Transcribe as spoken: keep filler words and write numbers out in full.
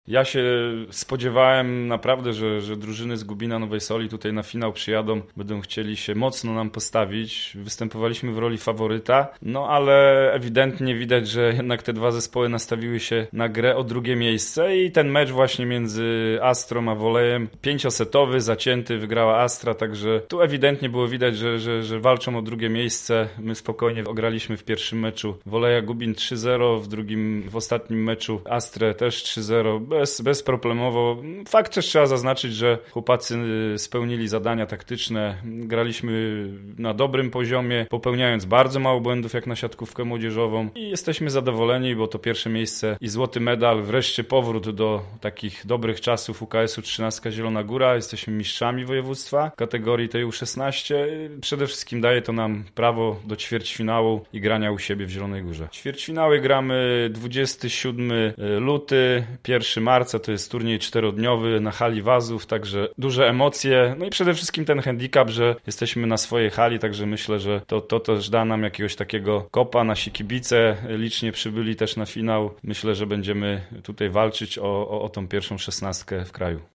Ja się spodziewałem naprawdę, że, że drużyny z Gubina Nowej Soli tutaj na finał przyjadą, będą chcieli się mocno nam postawić. Występowaliśmy w roli faworyta, no ale ewidentnie widać, że jednak te dwa zespoły nastawiły się na grę o drugie miejsce i ten mecz właśnie między Astrą a Wolejem, pięciosetowy, zacięty, wygrała Astra, także tu ewidentnie było widać, że, że, że walczą o drugie miejsce. My spokojnie ograliśmy w pierwszym meczu Woleja Gubin trzy zero, w drugim, w ostatnim meczu Astrę też trzy zero. Bez, bezproblemowo. Fakt też trzeba zaznaczyć, że chłopacy spełnili zadania taktyczne. Graliśmy na dobrym poziomie, popełniając bardzo mało błędów jak na siatkówkę młodzieżową i jesteśmy zadowoleni, bo to pierwsze miejsce i złoty medal, wreszcie powrót do takich dobrych czasów U K S-u trzynastka Zielona Góra. Jesteśmy mistrzami województwa w kategorii tej U szesnaście. Przede wszystkim daje to nam prawo do ćwierćfinału i grania u siebie w Zielonej Górze. Ćwierćfinały gramy dwudziestego siódmego luty, pierwszego marca, to jest turniej czterodniowy na hali Wazów, także duże emocje, no i przede wszystkim ten handicap, że jesteśmy na swojej hali, także myślę, że to, to też da nam jakiegoś takiego kopa. Nasi kibice licznie przybyli też na finał. Myślę, że będziemy tutaj walczyć o, o, o tą pierwszą szesnastkę w kraju.